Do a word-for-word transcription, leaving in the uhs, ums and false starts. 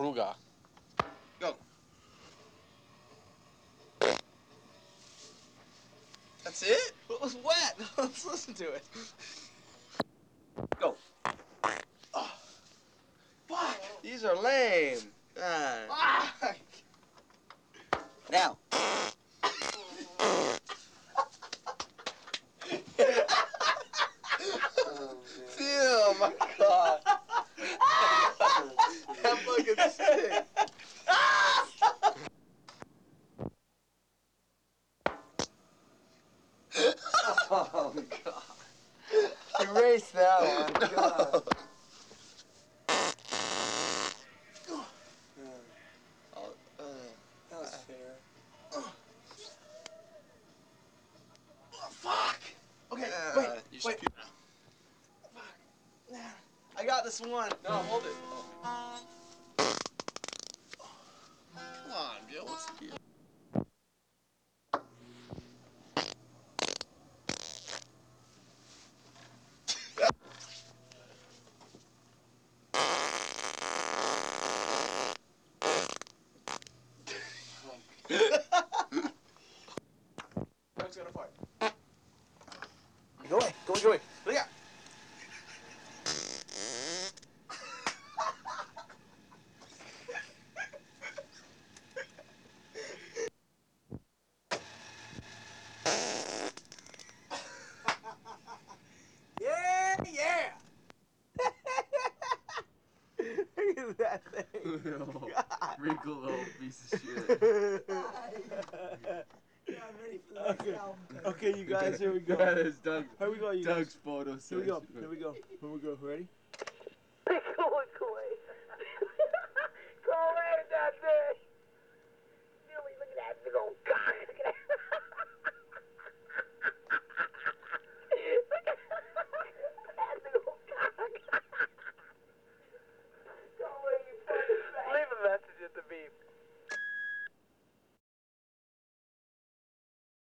Ruga. Go. That's it? It was wet. Let's listen to it. Go. Oh. Fuck. These are lame. Ah. Fuck. Now. Oh my god. That fucking stinks. Oh god. Erase that one. God. Oh, uh, that was fair. Oh, fuck! Okay, uh, wait, You wait. Fuck. I got this one. No, hold it. Oh. Come on, Bill. What's the deal? Doug's gonna fart. Go away. Go away. Go away. Look out. Yeah, yeah. Look at that thing. No. Wrinkled old piece of shit. Okay. Okay, you guys, here we go. That is Doug. Here we go, you Doug's guys. photo Here we go. session. Here we go. Here we go. Ready? Pickle